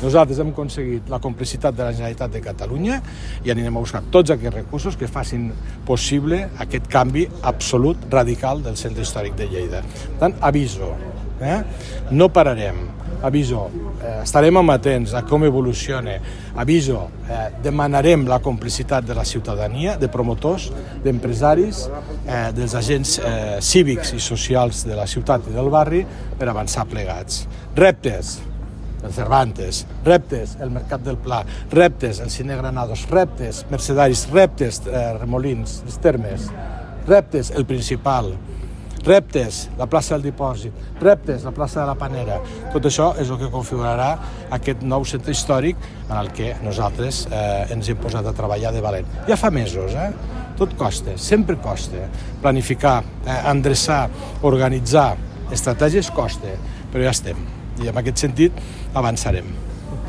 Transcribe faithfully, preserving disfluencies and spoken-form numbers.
Nosaltres hem aconseguit la complicitat de la Generalitat de Catalunya i anirem a buscar tots aquests recursos que facin possible aquest canvi absolut, radical del centre històric de Lleida. Per tant, aviso, eh? no pararem. Aviso, eh, estarem amatents a com evoluciona. Aviso, eh, demanarem la complicitat de la ciutadania, de promotors, d'empresaris, eh, dels agents eh, cívics i socials de la ciutat i del barri per avançar plegats. Reptes, el Cervantes, reptes, el Mercat del Pla, reptes, el Cine Granados, reptes, Mercedaris, reptes, eh, Remolins, les Termes, reptes, el Principal, reptes, la plaça del Dipòsit, reptes, la plaça de la Panera. Tot això és el que configurarà aquest nou centre històric en el que nosaltres eh, ens hem posat a treballar de valent. Ja fa mesos, eh? Tot costa, sempre costa. Planificar, eh, endreçar, organitzar estratègies costa, però ja estem. I en aquest sentit avançarem.